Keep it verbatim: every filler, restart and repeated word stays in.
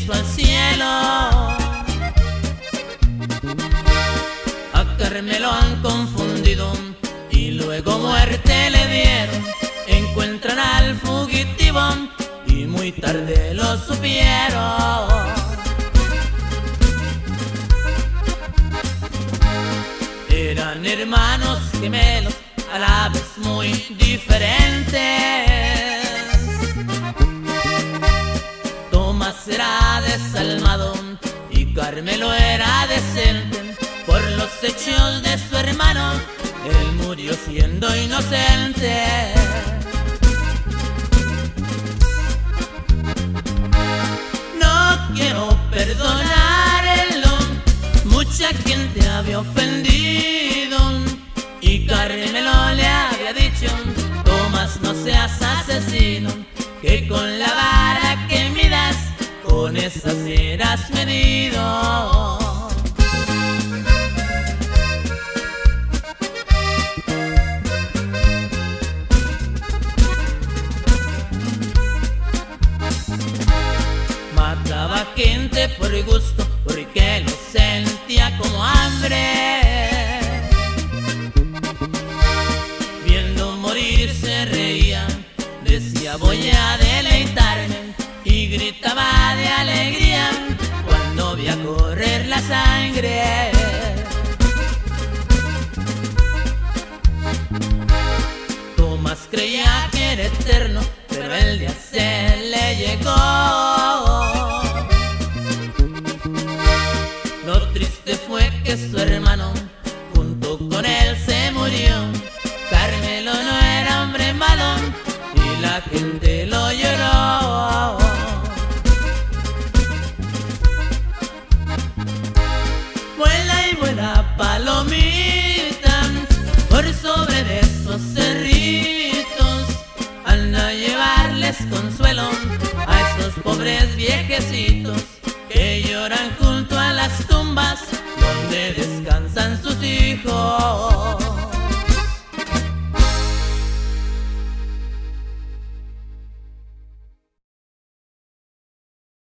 hizo al cielo. A Carmelo han confundido y luego muerte le dieron. Encuentran al fugitivo y muy tarde lo supieron. Eran hermanos gemelos, a la vez muy diferentes. Tomás era desalmado y Carmelo era decente. Por los hechos de su hermano, él murió siendo inocente. No quiero perdonarlo, mucha gente había ofendido y Carmelo le había dicho: Tomás, no seas asesino, que con la vara que midas, con esa serás medido. Mataba gente por gusto, porque lo sentía como hambre. Viendo morir se reía, decía voy a deleitarme, y gritaba de alegría cuando veía correr la sangre. Tomás creía que era eterno, pero el día se le llegó. Lo triste fue que su hermano junto con él se murió. Carmelo no era hombre malo y la gente lo lloró. Vuela y vuela palomita por sobre de esos cerritos, anda a llevarles consuelo a esos pobres viejecitos que lloran junto a las tumbas donde descansan sus hijos.